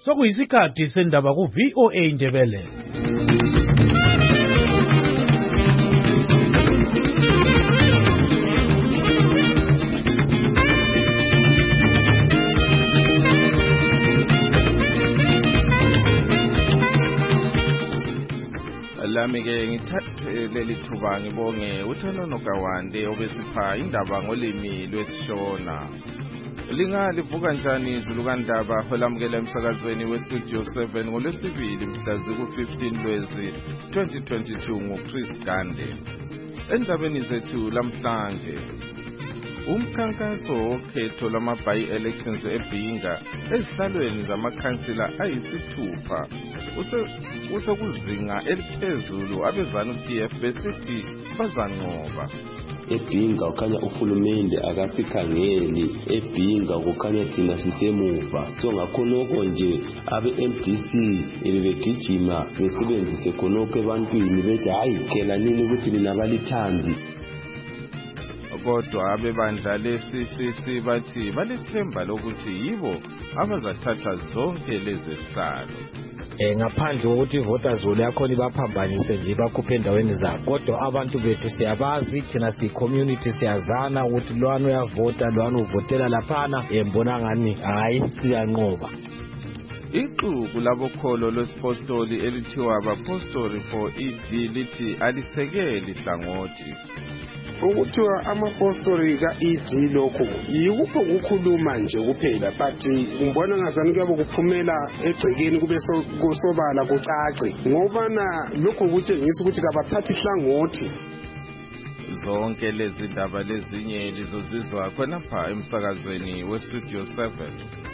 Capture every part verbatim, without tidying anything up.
Sokuyisikhathi sendaba ku V O A Ndebele. Lami ke ngithathe leli thuba ngibonge uThanono Kawande obesipha indaba ngolimi lwesiShona. Lingalivuka njani izulu kaNdaba holamukela emsakazweni weStudio seven ngolwesibili mhla ziku-fifteen Lwezi twenty twenty-two nguChris Gande. Endabeni zethu lamhlanje umkhankaso wokhetho lwama-by-elections eBhinga ezihlalweni zamakhansila ayisithupha usekuzinga eliphezulu abezanu-P F besithi bazanqoba. eBhinga ukhanya uhulumende akasikhangeli, eBhinga kukhanya thina sisemuva. So ngakhonoko nje abe-M D C bebegijima besebenzise khonoko ebantwini bethi hayi phela nini ukuthi nina balithandi. Kodwa abebandla le-C C C bathi balethemba lokuthi yibo abazathatha zonke lezi zihlalo. Eh ngaphandle kokuthi ivoters roll yakhona ibaphambanise nje bakhuphe endaweni zabo, kodwa abantu bethu siyabazi, thina si-community siyazana ukuthi lwana uyavota lwana uvotela laphana, embona ngani hayi siyanqoba. Ixuku labokholo lwesipostoli elithiwa abapostoli for E D lithi alisekeli hlangothi. Ukuthiwa amapostoli ka-E D lokhu yikupho ukukhuluma nje kuphela, but ngibona ngazani kuyabo kuphumela egcekeni kube kusobala kucace ngobana lokhu kutshengisa ukuthi kabathatha ihlangothi. Zonke lezi ndaba lezinye lizozizwa khonapha emsakazweni weStudio seven.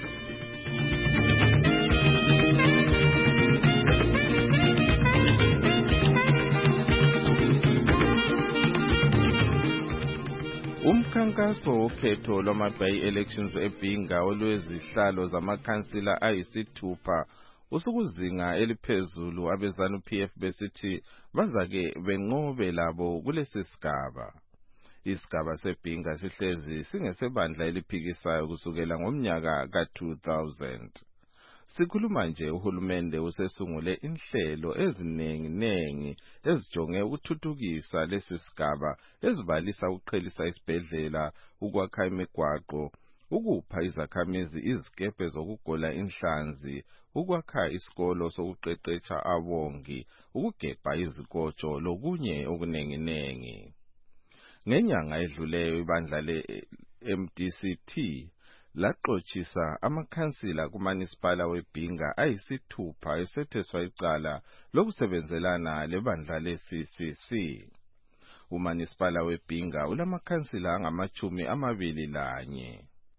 Umkhankaso wokhetho lwama-by-elections eBhinga olwezihlalo zamakhansila ayisithupha usukuzinga eliphezulu abezanu-P F besithi bazake benqobe labo kulesi sigaba. Isigaba seBhinga sihlezi singesebandla eliphikisayo kusukela ngomnyaka ka two thousand. Sikhuluma nje uhulumende usesungule inhlelo eziningi-nengi ezijonge ukuthuthukisa lesi sigaba ezibalisa ukuqhelisa isibhedlela, ukwakha imigwaqo, ukupha izakhamizi izikebhe zokugola inhlanzi, ukwakha isikolo sokuqeqesha abongi, ukugebha izikotsho lokunye okuningi-nengi. Ngenyanga edluleyo ibandla le-M D C T laxoshisa amakhansila kumanisipala weBhinga ayisithupha esetheswa icala lokusebenzelana lebandla le-C C C. Umanisipala weBhinga ulamakhansila angamachumi amabili lanye.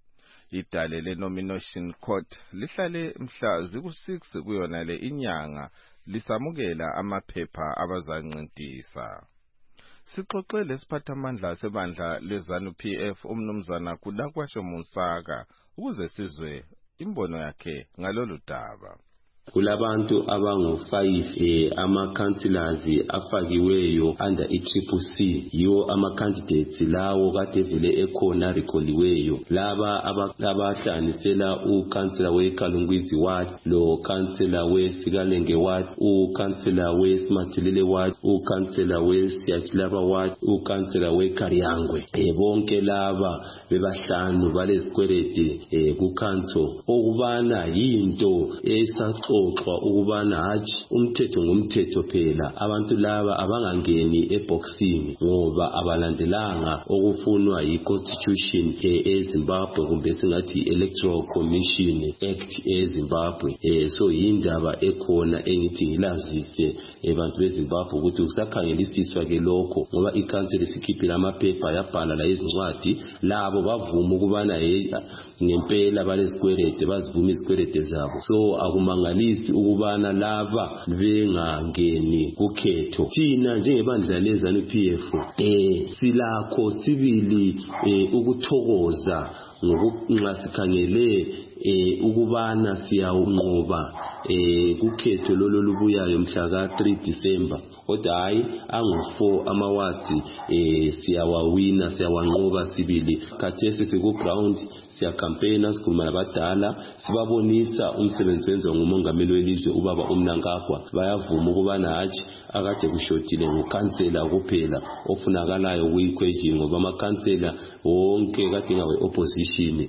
Idale le-nomination court lihlale mhla ziku-six kuyona le inyanga lisamukela amaphepha abazancintisa. Sixoxe lesiphathamandla sebandla lezanu-P F umnumzana Kudakwasho Musaka ukuze sizwe imbono yakhe ngalolu daba. Kulabantu abangu five eh, ama-councillors afakiweyo under i-Triple C, yiwo ama-candidates lawo kade vele ekhona recalliweyo. Laba abahlanganisela u-councillor we-Kalungwizi ward, lo councillor we-Sikalenge ward, u-councillor we-Smathilile ward, u-councillor we-Siyachilaba ward, u-councillor we-Karyangwe. Eh, bonke laba bebahlanu balezikwerede eh, ku-council okubana yinto esaxoxwa ukubana hathi umthetho ngumthetho phela, abantu laba abangangeni eboxing ngoba abalandelanga okufunwa yi-constitution eZimbabwe kumbe singathi Electoral Commission Act eZimbabwe. Eh, so yindaba ekhona engithi ngilazise abantu beZimbabwe ukuthi kusakhangelisiswa ke lokho ngoba i-council sikhiphile amaphepha yabhala la izincwadi labo bavuma ukubana ngempela balezikwerede bazivuma izikwerede zabo. So akumangali list ukubana laba bengangeni kukhetho. Thina njengebandla leZANU-P F eh silakho sibili eh, ukuthokoza ngokunxa sikhangele eh ukubana siyawunqoba eh kukhetho lolo lubuyayo mhla ka three December. Kodwa hayi angu four amawadi eh siyawawina siyawanqoba sibili. Khathesi siku ground siya campaign sikhuluma nabadala sibabonisa umsebenzi wenziwa ngumongameli welizwe ubaba uMnankagwa. Bayavuma ukubana hathi akade kushotile ngokhansela kuphela ofunakalayo kuyikhweji ngoba amakhansela wonke kade ngawe opposition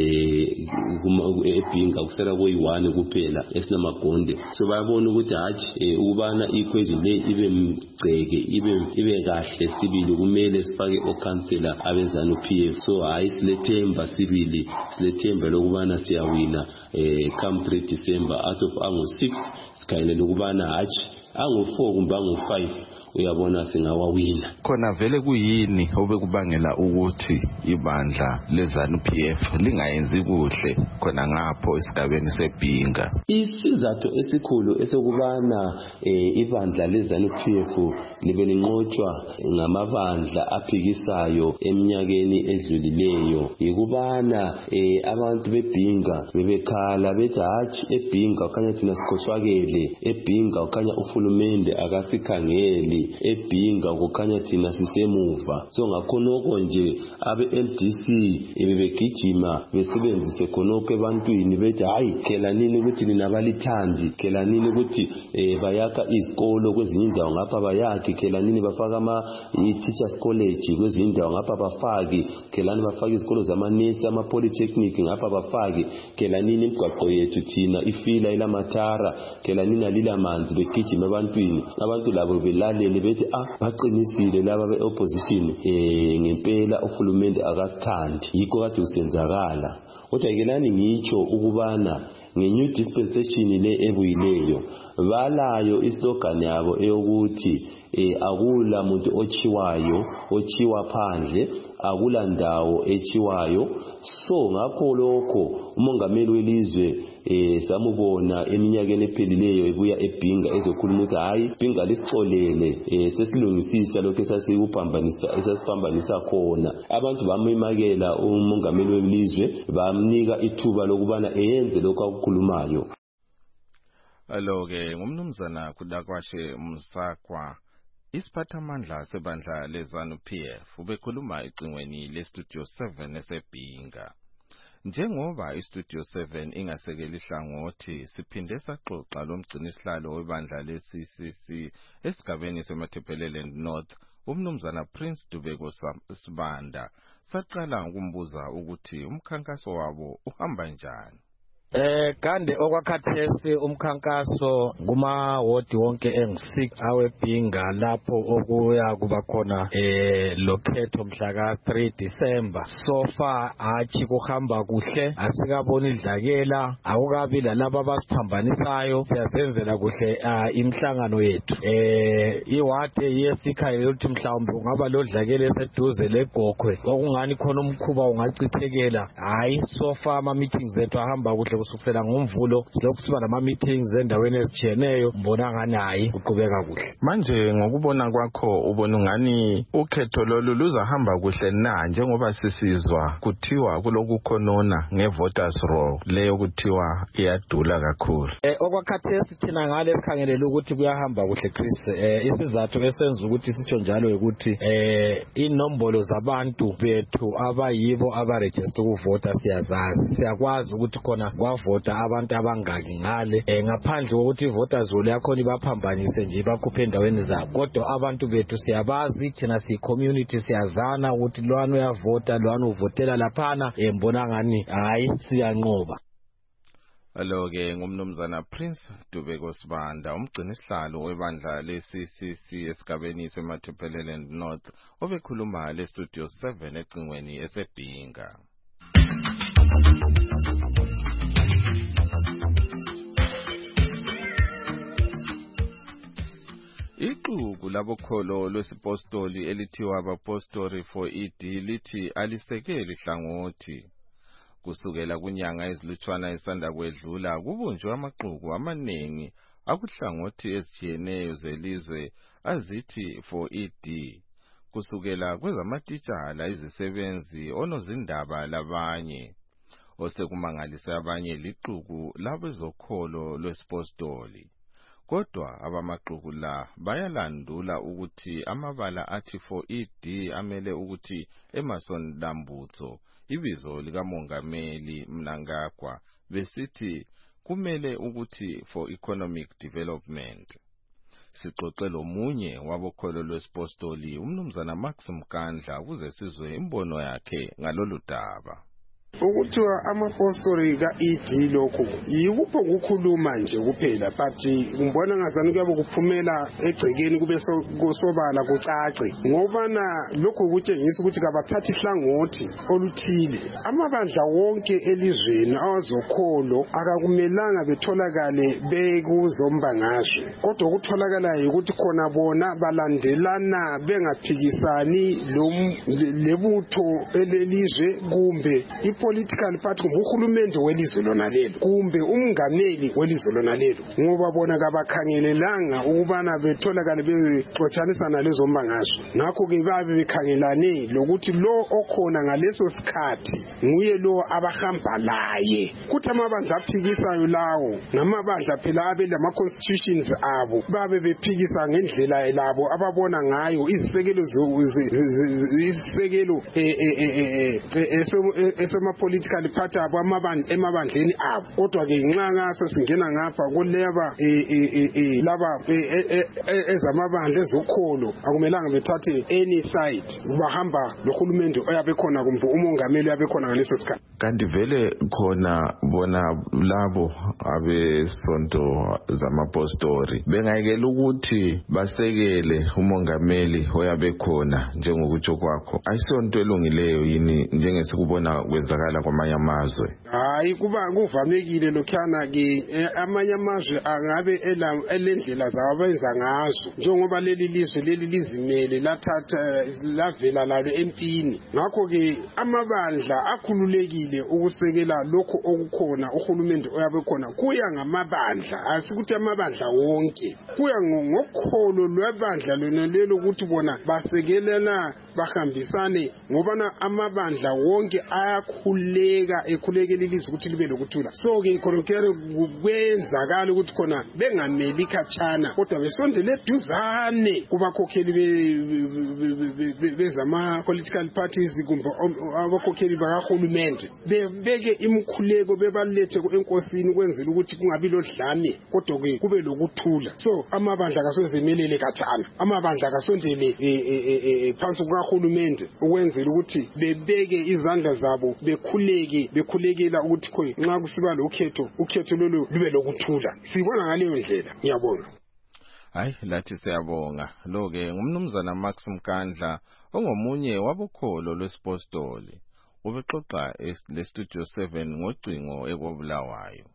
eh ebhinga kusela kuyi-one kuphela esinamagonde. So bayabona ukuthi hathi ukubana ikhweji le ibe mgceke ibe ibe kahle sibili kumele sifake okhansela abeZANU-P F. So hayi silethemba sibili silethemba lokubana siyawina eh come three December out of angu six sikhayela ukubana hathi angu four kumbe angu five uyabona singawawina. Khona vele kuyini obekubangela ukuthi ibandla leZANU-P F lingayenzi kuhle khona ngapho esigabeni seBhinga? Isizathu esikhulu esokubana eh, ibandla leZANU-P F libe linqotshwa ngamabandla aphikisayo eminyakeni edlulileyo yikubana eh, abantu beBhinga bebekhala bethi hathi eBhinga khanya thina sikhohlwakele, eBhinga khanya uhulumende akasikhangeli, eBhinga kukhanya thina sisemuva. So ngakhonoko nje abe L D C ebebegijima besebenzise khonoko ebantwini bethi hayi khela nini ukuthi ninabalithandi, khela nini ukuthi eh, bayaka izikolo kwezinye indawo ngapha bayakhe, khela nini bafaka ama teachers college kwezinye indawo ngapha bafaki, khela nini bafaka izikolo zamanesi ama polytechnic ngapha bafaki, khela nini imigwaqo yethu thina ifila ilamatara, khela nini alila manzi. Begijima ebantwini abantu labo belalele bethi ah baqinisile laba beopposition eh ngempela uhulumende akasithandi yikho kade usenzakala. Kodwa kelani ngitsho ukubana ngenew dispensation le ebuyileyo balayo islogan yabo eyokuthi eh akula muntu ochiwayo ochiwa phandle, akula ndawo echiwayo. So ngakho lokho umongameli welizwe eh samubona eminyakeni ephelileyo ebuya eBhinga ezokhuluma ukuthi hayi Bhinga lisicolele eh sesilungisisa lokho esasiphambanisa esasiphambanisa khona. Abantu bamimakela umongameli welizwe bamnika ithuba lokubana eyenze lokho akukhulumayo. Alo ke ngumnumzana kudakwashe Msakwa, isiphathamandla sebandla leZANU-P F ubekhuluma ecingweni lestudio seven eseBhinga. Njengoba istudio seven ingasekeli hlangothi siphinde saxoxa lomgcinisihlalo webandla le-C C C esigabeni seMatabeleland North umnumzana Prince Dubeko Sibanda, saqala ukumbuza ukuthi umkhankaso wabo uhamba njani. Eh kande okwakhathesi umkhankaso kuma ward wonke engu six aweBhinga lapho okuya kuba khona eh lokhetho mhla ka three December. So far athi kuhamba kuhle, asikaboni idlakela, akukabi lalabo abasiphambanisisayo, siyasenzela kuhle imhlangano yethu. Eh iward yesikhaya ukuthi mhlawumbe ungaba lodlakela eseduze leGokhwe okungani khona umkhuba ungachithekela. Hayi so far ama meetings ethu ahamba kuhle kusukela ngomvulo silokhu siba nama meetings endaweni ezitshiyeneyo, mbona ngani hayi uqhubeka kuhle. Manje ngokubona kwakho ubona ngani ukhetho lolu luzahamba kuhle na, njengoba sisizwa kuthiwa kuloku khonona ngevoters roll leyo kuthiwa iyadula kakhulu? Eh okwakhathesi thina ngale sikhangelele ukuthi kuyahamba kuhle Chris. Eh isizathu esenza ukuthi sitsho njalo ukuthi eh inombolo zabantu bethu abayibo abaregister ukuvota siyazazi, siyakwazi ukuthi khona kwavota abantu abangaki ngale eh ngaphandle kokuthi voters roll yakho ibaphambanise nje bakhuphe endaweni zabo. Kodwa abantu bethu siyabazi, thina si community siyazana ukuthi lwana uyavota lwana uvotela laphana, embona ngani hayi siyanqoba. Alo ke ngumnumzana Prince Dubeko Sibanda, umgcinisihlalo webandla le-C C C esigabeni seMatabeleland North obekhuluma le-studio seven ecingweni eseBhinga. Ixuku labokholo lwesipostoli elithiwa abapostori for E D lithi alisekeli hlangothi. Kusukela kunyanga ezilutshwana isanda kwedlula kubunjwe amaqhubu amaningi akuhlangothi ezitshiyeneyo zelizwe azithi four E D. Kusukela kwezamatitshala izisebenzi onozindaba labanye osekumangalise abanye liqhubu labezokholo lwesipostoli. Kodwa abamaqhubu la bayalandula ukuthi amabala athi four E D amele ukuthi Emerson Dambutso ibizo likamongameli Mnangagwa besithi kumele ukuthi for economic development. Sixoxele omunye wabokholo lwesipostoli umnumzana Max Mkandla ukuze sizwe imbono yakhe ngalolu daba. Ukuthiwa amapostoli ka-E D lokhu yikupho ukukhuluma nje kuphela but ngibona ngazani kuyabe kuphumela egcekeni kube kusobala kucace ngoba na lokhu kutshengisa ukuthi kabathatha ihlangothi oluthile. Amabandla wonke elizweni awazokholo akakumelanga betholakale bekuzombangazwe, kodwa ukutholakalayo ukuthi khona bona balandelana bengaphikisani lebutho elelizwe kumbe political party kumbe uhulumende welizwe lona lelo kumbe umngameli welizwe lona lelo, ngoba bona kabakhangelelanga ukubana betholakale bexotshanisana lezo mbangazwe. Ngakho ke babe bekhangelane lokuthi lo okhona ngaleso sikhathi nguye lo abahamba laye. Kuthi amabandla aphikisayo lawo ngamabandla phela abelama constitutions abo babe bephikisa ngendlela labo ababona ngayo izisekelo izisekelo esema political party abo emabandleni abo. Kodwa ke nxa ngaso singena ngapha kuleba laba ezamabandla ezokholo akumelanga bethathe any side, bahamba lohulumende oyabe khona kumbe umongameli oyabe khona ngaleso sikhathi. Kanti vele khona bona labo abesonto zamapostoli bengayekela ukuthi basekele umongameli oyabe khona njengokutsho kwakho? Ayisonto elungileyo yini njengesikubona kwenzakala kwamanye amazwe? Hayi, kuba kuvamekile lokhana ke amanye amazwe angabe elendlela zawo benza ngazo njengoba leli lizwe leli lizimele lathatha lavela lalo empini. Ngakho ke amabandla akhululekile ukusekela lokho okukhona uhulumende oyabe khona kuya ngamabandla, asikuthi amabandla wonke kuya ngokholo lwebandla lona lelo ukuthi bona basekelana bahambisane ngoba na amabandla wonke ayakhuleka ekhulekela ilizwe ukuthi libe lokuthula. So ke khonokere kwenzakala ukuthi khona bengameli khatshana kodwa besondele eduzane kubakhokheli bezama political parties kumbe abakhokheli bakahulumende, bebeke imkhuleko bebalethe enkosini ukwenzela ukuthi kungabi lodlame kodwa ke kube lokuthula. So amabandla kasozemelele khatshana, amabandla kasondele phansi kukahulumende ukwenzela ukuthi bebeke izandla zabo bekhuleke bekhulekela ukuthi khona nxa kusiba lokhetho ukhetho lolu lube lokuthula. Sibona ngaleyo ndlela. Ngiyabonga. Hayi, lathi siyabonga. Lo ke ngumnumzana Max Mkandla ongomunye wabokholo lwesipostoli ubexoxa le Studio seven ngocingo ekobulawayo.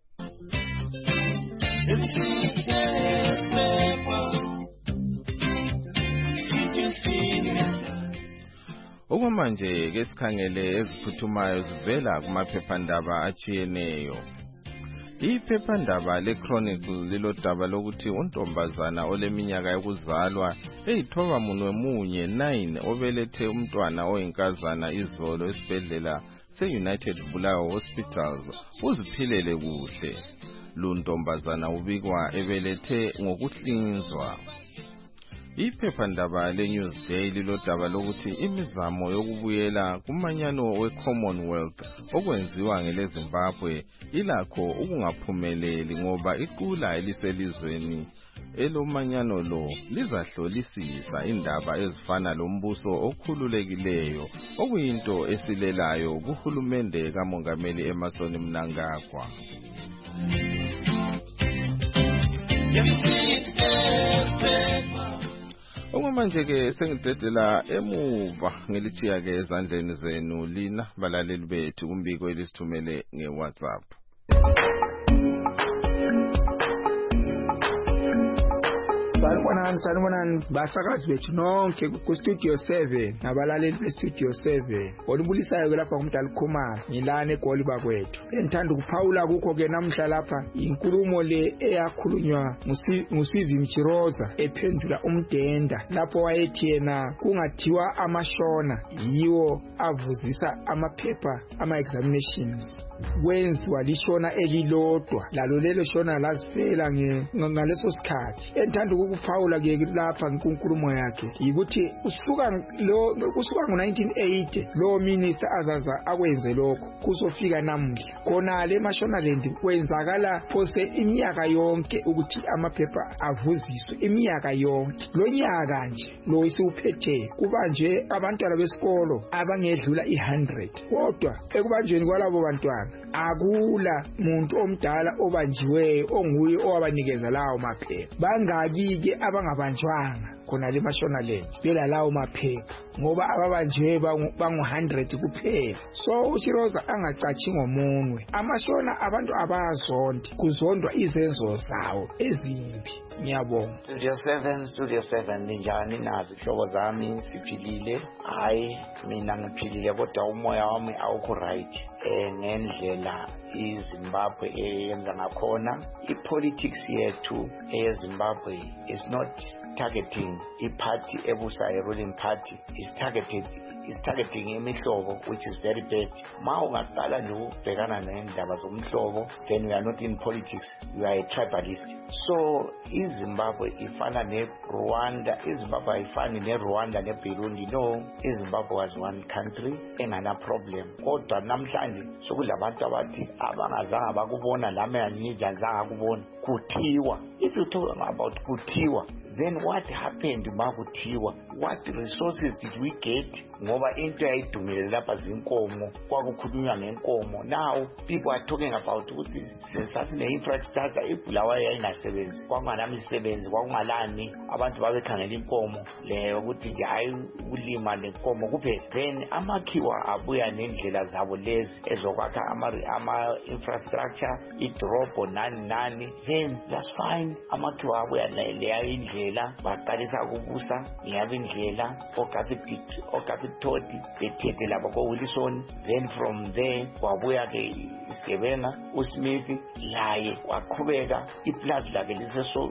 Okwamanje ke sikhangele eziphuthumayo zivela kumaphephandaba achiyeneyo. Iphephandaba le-Chronicle lilodaba lokuthi untombazana oleminyaka yokuzalwa eyithoba munwe munye nine obelethe umntwana oyinkazana izolo esibhedlela se-United Bulawayo Hospitals uziphilele kuhle. Luntombazana ubikwa ebelethe ngokuhlinzwa. Iphephandaba le-Newsday lilodaba lokuthi imizamo yokubuyela kumanyano we-Commonwealth okwenziwa ngeleZimbabwe ilakho ukungaphumeleli ngoba iqula eliselizweni elomanyano lo lizahlolisisa indaba ezifana lombuso okhululekileyo okuyinto esilelayo kuhulumende kamongameli Emerson Mnangagwa. Okwamanje ke sengidedela emuva ngilithiya ke ezandleni zenu lina balaleli bethu kumbiko elisithumele ngeWhatsApp. sanibonani sanibonani basakazi bethu nonke ku studio seven nabalaleli be studio seven olubulisayo lapha ngumdala Khumalo ngilana eGoli bakwethu engithanda ukuphawula kukho ke namhla lapha inkulumo le eyakhulunywa nguSivi Mchiroza ephendula umdenda lapho wayethi yena kungathiwa amashona yiwo avuzisa amaphepha ama examinations wenziwa lishona elilodwa lalo lelo shona lazifela ngaleso sikhathi enthanda ukuphawula ke lapha nkunkulumo yakhe ukuthi usuka lo kusuka ngo nineteen eighty lo minister azaza akwenze lokho kuzofika namhla khona le Mashonaland kwenzakala phose iminyaka yonke ukuthi amaphepha avuziswe iminyaka yonke lo nyaka nje lo isiuphethe kubanje abantwana besikolo abangedlula i one hundred kodwa ekubanjweni kwalabo bantwana akula muntu omdala obanjiwe onguye owabanikeza lawo maphepha bangaki ke abangabanjwanga khona le Mashonaland bela lawo maphepha ngoba ababanjiwe bangu one hundred kuphela so uChiroza angacathi ngomunwe amashona abantu abazonde kuzondwa izenzo zawo ezimbi ngiyabonga Studio seven Studio seven ninjani nazi hlobo zami siphilile hayi mina ngiphilile kodwa umoya wami awukho right eh ngendlela iZimbabwe eyenza ngakhona ipolitics yethu eZimbabwe is not targeting iparty ebusa ruling party is targeted is targeting imihlobo which is very bad ma ungaqala nje ubhekana nendaba zomhlobo then we are not in politics we are a tribalist so iZimbabwe ifana neRwanda iZimbabwe ifani neRwanda neBurundi no iZimbabwe was one country engana problem kodwa namhlanje sokulabantu abathi abangazange bakubona lami anijazanga kubona kuthiwa if you talk about kuthiwa then what happened makuthiwa what resources did we get ngoba into yayidumile lapha zinkomo kwakukhulunywa ngenkomo now people are talking about ukuthi sasine infrastructure ibulawa yayinasebenzi kwakunganami isebenzi kwakungalani abantu babekhangela inkomo le ukuthi hayi ulima lenkomo kuphela then amakhiwa abuya nendlela zabo lezi ezokwakha ama ama infrastructure idrop nani nani then that's fine amakhiwa abuya leya indlela baqalisa ukubusa ngiyaba indlela ogapiti ogapitoti bethethe lapha ko Wilson then from there wabuya ke isigebenga uSmith laye waqhubeka iplaza lakhe liseso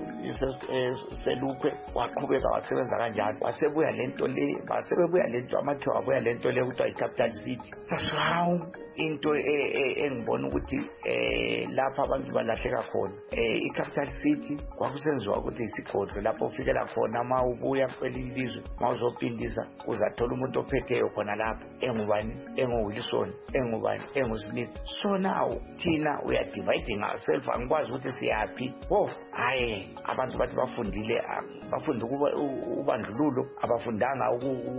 selukwe waqhubeka wasebenza kanjalo wasebuya lento le basebebuya lento amakhe wabuya lento le ukuthi iCapital City that's how into engibona ukuthi eh lapha abantu balahleka khona eh iCapital City kwakusenziwa ukuthi isigodlo lapho ufikela khona ma ubuya kwelilizwe ma uzopindisa uzathola umuntu ophetheyo khona lapho engubani enguWilson engubani enguSmith so now thina we are dividing ourselves angikwazi ukuthi siyapi oh hayi abantu bathi bafundile bafunda ukuba ubandlululo abafundanga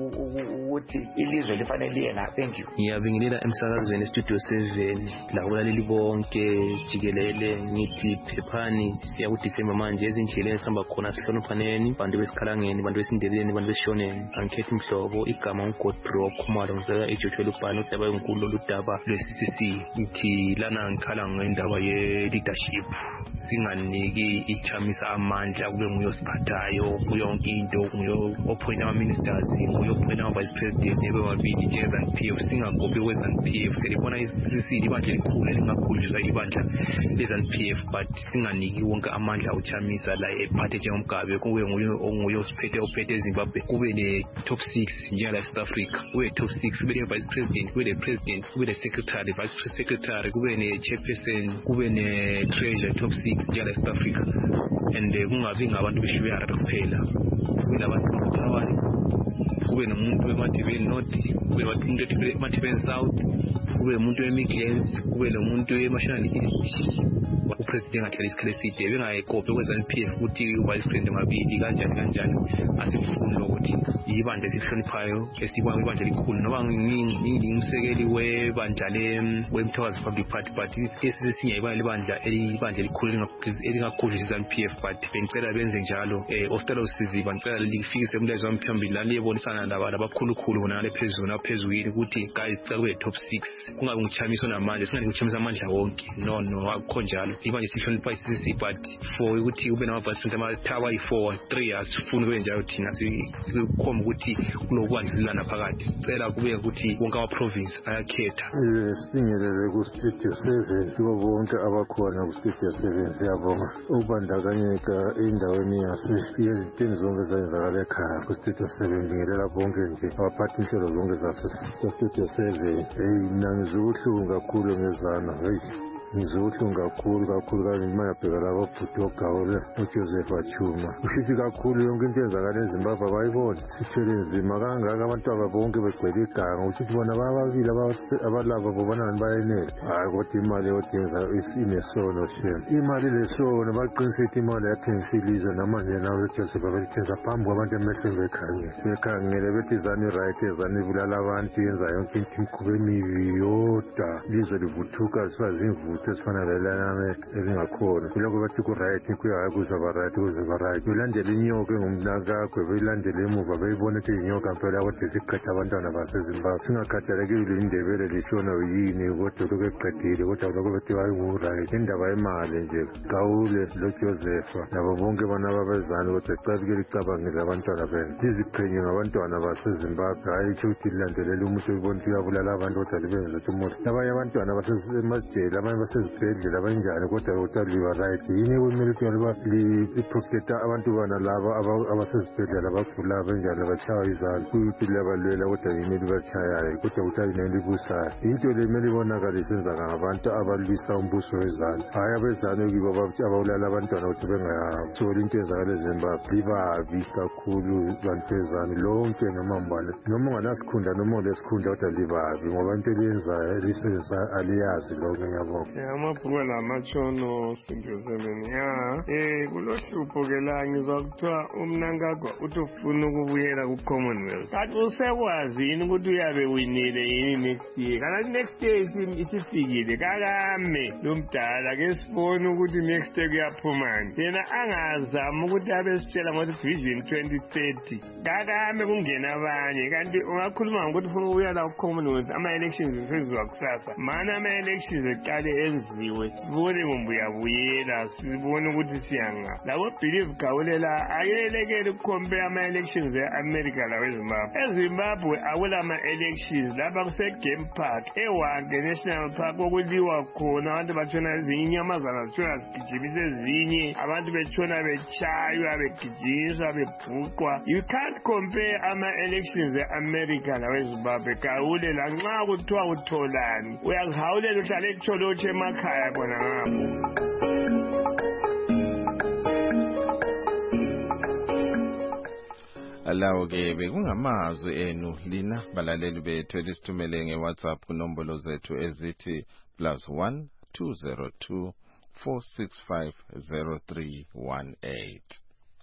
ukuthi ilizwe lifanele liye na thank you ngiyabingelela emsakazweni Studio seven la kulaleli bonke jikelele ngithi phephani siya ku December manje ezindlela esihamba khona sihloniphaneni bantu besikhalangeni bantu besindebeleni bantu besishoneni angikhethi imhlobo igama uGodfrey Khumalo ngizeka eJothwele ubhalo udaba enkulu oludaba lwe-C C C ithi lana ngikhala ngendaba ye leadership singaniki ichamisa amandla kube nguye osiphathayo kuyonke into nguye ophoint ama ministers nguye ophoint ama vice president ebe babili njengeZANU P F singagobi kweZANU P F selibona i-C C C ibandla elikhulu elingakhulisa ibandla leZANU P F but singaniki wonke amandla uchamisa la ephathe njengomgabe kube nguye onguye osiphethe ophethe eZimbabwe kube ne top six njengala South Africa kube top six kube ne vice president kube ne president kube ne secretary vice secretary kube ne chairperson kube ne treasurer top six njengala South Africa and kungabi ngabantu beshibera kuphela kube nabantu abanye kube nomuntu weMathebeni North kube nomuntu weMathebeni South kube umuntu weMidlands kube nomuntu weMashonaland East upresident ngahlala isikhathi eside bengayiqophe kweZANU P F ukuthi uvice president ngabili kanjani kanjani asifuna ukuthi ibandla esihloniphayo esibona ibandla elikhulu noba ngingumsekeli webandla leMthokozo Public Party but esisinye ibandla lebandla elibandla elikhulu elingakhulisa iZANU P F but bengicela benze njalo eh ostelo siziba ngicela lifikise umlezo wami phambili la libonisana labakhulukhulu bona ngale phezulu naphezulu ukuthi guys kube top six kungabe ngichamisa namanje singathi ngichamisa amandla wonke no no akukho njalo iba nje sihlonipha isisi but for ukuthi ube nama vice president amathaba yi-four three asifuni kube njalo thina sikhomba ukuthi kunokwandlulana phakathi cela kube ukuthi wonke ama-province ayakhetha sifinyelele ku-studio seven kubo bonke abakhona ku-studio seven siyabonga ukubandakanyeka endaweni ezintweni zonke zayenzakala ekhaya ku-studio seven ngibingelela bonke nje abaphathi inhlelo zonke zasestudio seven heyi mina ngizubuhlungu kakhulu ngezana heyi ngizubuhlungu kakhulu kakhulu kanye uma yabheka labo bhuti ogawule uJoseph Achuma ushithi kakhulu yonke into eyenzakala eZimbabwe abayiboni sithwele nzima kangaka abantwana bonke begcwele iganga ushithi bona bababili abalaba bobana bayenele hayi kodwa imali yodenza inesono shem imali lesono baqiniseka imali yathengisa ilizwe namanje nawe uJoseph abelithenza phambi kwabantu emehlweni bekhangele bekhangele bethi izani right ezani ibulala abantu yenza yonke into imikhuba emibi yoda ilizwe livuthuka sifazimvu esifana lelana elingakhona kuloko bathi ku-right kuyahayi kuzaba right kuzaba right belandela inyoka engumnakakwe beyilandela emuva beyibona ukuthi inyoka mpela kodwa siqeda abantwana basezimbabwe singakhathalekile indebele lishona yini kodwa lokhu eqedile kodwa lokho bethi hayi-right indaba yemali nje gawule loJosepha nabo bonke bana babezane kodwa icabike licabangile abantwana benu liziqhenye ngabantwana basezimbabwe hayi itsho ukuthi lilandelele umuntu ebona ukuthi uyabulala abantu kodwa libenze ukuthi umuhle abanye abantwana basemajele abanye basezibhedlela abanjani kodwa kodwa liba right yini kumele ukuthi liba liprotecta abantu bana laba abasezibhedlela abagulayo benjani abatshawa izandla kuyukuthi liyabalwela kodwa yini libatshayayo kodwa ukuthi yini libusayo into le kumele ibonakale isenzaka ngabantu abalwisa umbuso wezandla hayi abezane kibo abawulala abantwana ukuthi bengatholi into ezakala eZimbabwe libabi kakhulu bantu bezane lonke noma mbane noma unganasikhunda noma ulesikhunda kodwa libabi ngoba into eliyenzayo elisebenzisa aliyazi lonke ngiyabonga amabhuku lamatshono studio seven ya eh kulohlupho ke la ngizwa kuthiwa umnankagwa uthi ufuna ukubuyela ku-commonwealth kanti usekwazi yini ukuthi uyabe winile yini next year kanti next year isifikile kakame lo mdala ke sibone ukuthi next year kuyaphumani yena angazama ukuthi abe sitshela ngokuthi vision twenty thirty kakame kungena abanye kanti ungakhuluma ngokuthi ufuna ukubuya la ku-commonwealth ama-elections seziwa kusasa mana ama-elections eqale enziwe sibone ngombuyabuyela sibone ukuthi siyanga labo believe gawulela ayelekele ukucompare ama-elections e-America lawezimbabwe ezimbabwe akula ama-elections lapha kuse-game park ewake national park okuliwa khona abantu batshona ezinye inyamazana zitshona zigijimisa ezinye abantu betshona betshaywa begijinyiswa bebhuqwa you can't compare ama-elections e-America lawezimbabwe gawulela nxa kuthiwa utholani uyazihawulela uhlale etsholotshe emakhaya khona ngapho alawo ke bekungamazwi enu lina balaleli bethu elisithumele nge-WhatsApp kunombolo zethu ezithi plus one two zero two four six five zero three one eight.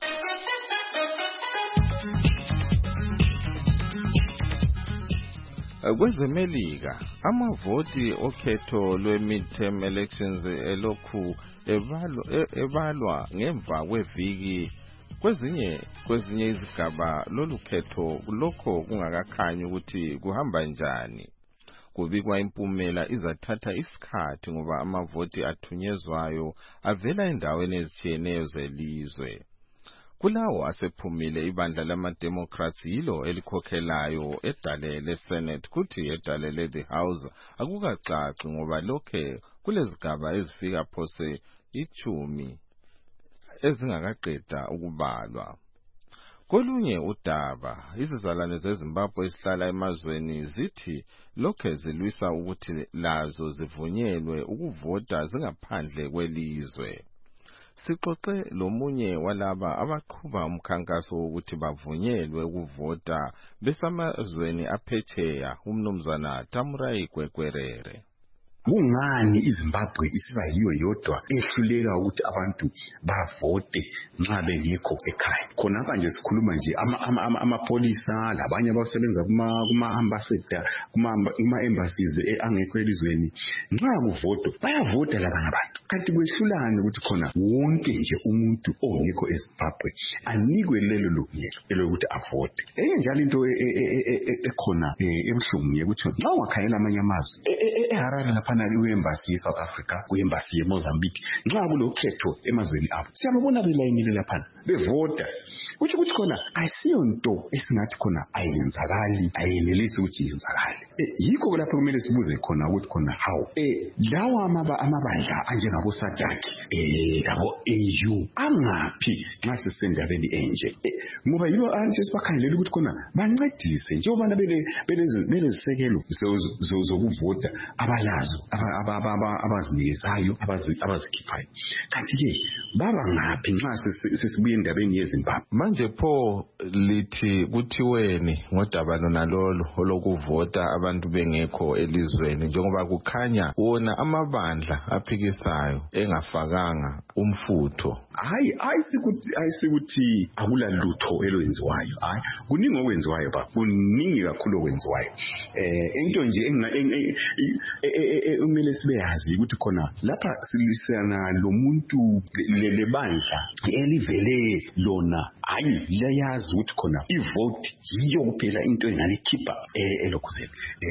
Kwezemelika amavoti okhetho lwe-midterm elections elokhu ebalwa, ebalwa ngemva kweviki kwezinye kwezinye izigaba lolu khetho lokho kungakakhanyi ukuthi kuhamba njani. Kubikwa impumela izathatha isikhathi ngoba amavoti athunyezwayo avela endaweni ezitshiyeneyo zelizwe. Kulawo asephumile ibandla lama-Democrats yilo elikhokhelayo edale le-Senate kuthi edale le-The House akukacaci ngoba lokhe kulezigaba ezifika phose ichumi ezingakaqeda ukubalwa. Kolunye udaba izizalwane zeZimbabwe esihlala emazweni zithi lokhe zilwisa ukuthi lazo zivunyelwe ukuvota zingaphandle kwelizwe. Sixoxe lomunye walaba abaqhuba umkhankaso wokuthi bavunyelwe ukuvota besamazweni aphetsheya umnumzana Tamurai Gwegwerere. Kungani iZimbabwe isiba yiyo yodwa ehluleka ukuthi abantu bavote nxa bengekho ekhaya? Khonapha nje sikhuluma nje amapolisa labanye abasebenza kuma ambassador kuma embassies angekho elizweni nxa kuvoto bayavota labanye abantu kanti kwehlulane ukuthi khona wonke nje umuntu ongekho eZimbabwe anikwe lelo lungelo elokuthi avote. Enye njalo into ekhona ebuhlungu ukuthi nxa ungakhayela amanye amazwe eHarare laphana kwi-embassy ye-South Africa, kwi-embassy ye-Mozambique, nxa kulokhetho emazweni abo siyababona belayinile laphana bevota. Kuthi ukuthi khona ayisiyonto esingathi khona ayenzakali, ayenelisi ukuthi yenzakale. Yikho lapho kumele sibuze khona ukuthi khona how eh lawa amabandla anjengabo SADC eh yabo A U angaphi nxa sisendabeni enje, ngoba yibo anje sibakhangelela ukuthi khona bancedise njengoba bele belezisekelo zokuvota abalazo abazinikizayo abazikhiphayo. Kanti ke baba ngaphi nxa sesibuye endabeni yeZimbabwe? Manje pho lithi kuthiweni ngodaba lona lolo olokuvota abantu bengekho elizweni, njengoba kukhanya wona amabandla aphikisayo engafakanga umfutho? Hayi ayisikuthi ayisikuthi akula lutho elwenziwayo. Hayi kuningi okwenziwayo ba kuningi kakhulu okwenziwayo. Eh into nje umele sibe yazi ukuthi khona lapha silisana lo muntu le bandla elivele lona hayi liyazi ukuthi khona ivote yiyo kuphela into engalikhipha elokhuzeni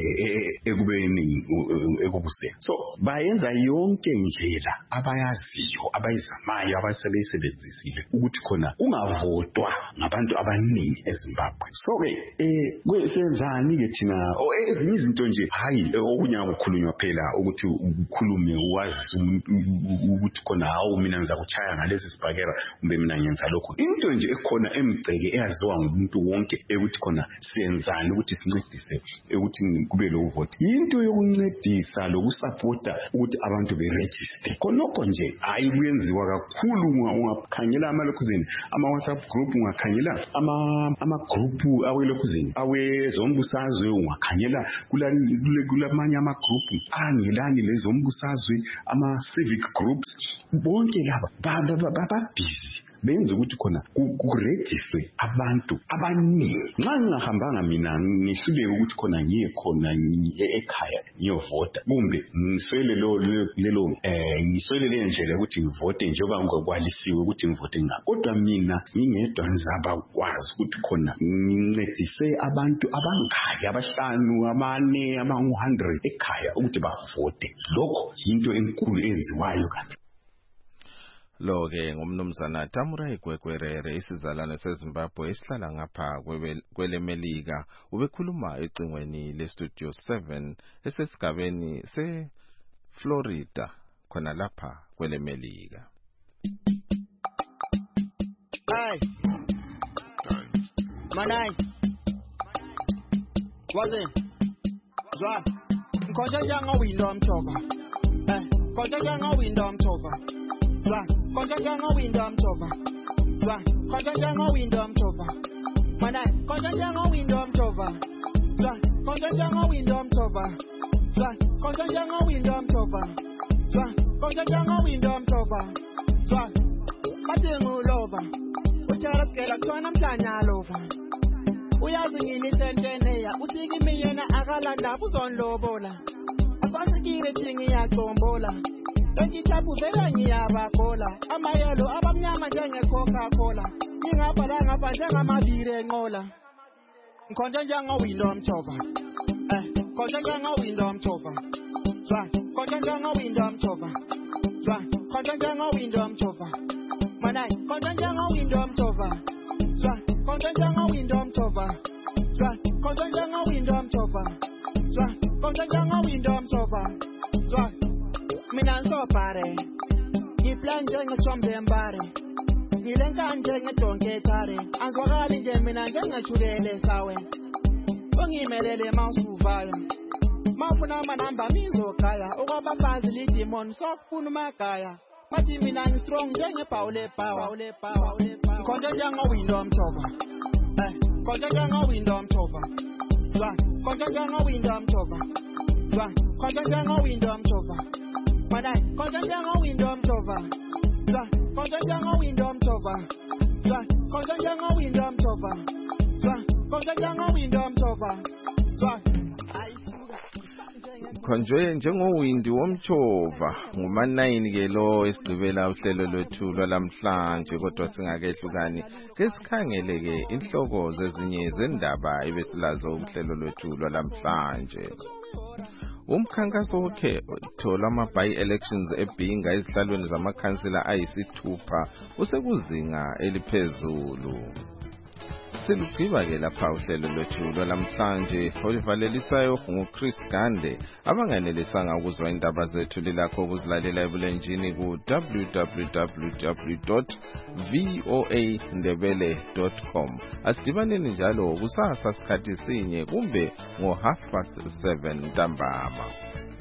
ekubeni ekubuseni. So bayenza yonke indlela abayaziyo abayizamayo abasebeyisebenzisile ukuthi khona ungavotwa ngabantu abaningi eZimbabwe. So ke eh kwesenzani ke thina ezinye izinto nje hayi okunya ukukhulunywa phela ukuthi ukhulume wazi umuntu ukuthi khona hawu mina ngizakuchaya ngalesi sibhakera kumbe mina ngenza lokho. Into nje ekhona emgceke eyaziwa ngumuntu wonke ukuthi khona siyenzani ukuthi sincedise ukuthi kube lo vote. Into yokuncedisa lokusupporta ukuthi abantu be register khonokho nje hayi kuyenziwa kakhulu. Ungakhangela amalokhuzeni ama WhatsApp group, ungakhangela ama ama group awelokhuzeni awezombusazwe, ungakhangela kulamanye ama group angelani lezombusazwe, ama civic groups, bonke laba baba busy benza ukuthi khona kuregister abantu abaningi. Nxa ngingahambanga mina ngihluleke ukuthi khona ngiye khona ekhaya ngiyovota kumbe ngiswele lo lelo eh ngiswele le ndlela ukuthi ngivote njengoba ngokwalisiwe ukuthi ngivote ngapha, kodwa mina ngingedwa ngizaba kwazi ukuthi khona ngincedise abantu abangaki abahlanu abane ama one hundred ekhaya ukuthi bavote. Lokho into enkulu enziwayo kanti lo ke ngumnumzana Tamurai Gwegwerere, isizalwane seZimbabwe esihlala ngapha kwelemelika, ubekhuluma ecingweni leStudio seven esesigabeni seFlorida khona lapha kwelemelika. Hey Manai Wazen Zwa Nkonja janga window mchoka Eh Nkonja janga window mchoka Zwa Konja janga window mchoka Zwa Konja janga window mchoka Manai Konja janga window mchoka Zwa Konja janga window mchoka Zwa Konja janga window mchoka Zwa Konja janga window mchoka Zwa Katingu lova Uchara kela kwana mtanya lova Uyazi ngini senteneya Utiki miyena akalanda uzonlobola Asasikire tingi ya tombola Engitabu vela ngiyabakola amayelo abamnyama njenge Coca-Cola ngingabhala ngapha njengamavire ngola Nkonja njanga window mchoka eh konja njanga window mchoka Zwa konja njanga window mchoka Zwa konja njanga window mchoka Manai konja njanga window mchoka Zwa konja njanga window mchoka Zwa konja njanga window mchoka Zwa konja njanga window mchoka Zwa mina nsopare ngiplan njenge sombe mbare ngilenka njenge tonke tare anzwakali nje mina njenge chulele sawe ungimelele masuvayo mafuna manamba mizokaya okwabafazi lidimon sokufuna makaya mathi mina ngi strong njenge Paule power konja njanga window mchoka eh konja njanga window mchoka Zwa konja njanga window mchoka Zwa konja njanga window mchoka Manai konja njanga window mchoka Zwa konja njanga window mchoka Zwa konja njanga window mchoka Zwa konja njanga window mchoka Zwa ukhonjwe njengowindi womtshova nguma nine ke lo esigqibela uhlelo lwethu lwalamhlanje kodwa singakehlukani ke sikhangele ke inhloko zezinye zendaba ebesilazo uhlelo lwethu lwalamhlanje. Umkhankaso wokhetho lwama-by-elections eBhinga ezihlalweni zamakhansila ayisithupha usekuzinga eliphezulu. Silugqiba ke lapha uhlelo lwethu lwalamhlanje olivalelisayo nguChris Gande. Abanganelisanga ukuzwa indaba zethu lilakho ukuzilalela ebulenjini ku w w w dot v o a ndebele dot com. Asidibaneni njalo kusasa sikhathi sinye kumbe ngo half past seven ntambama.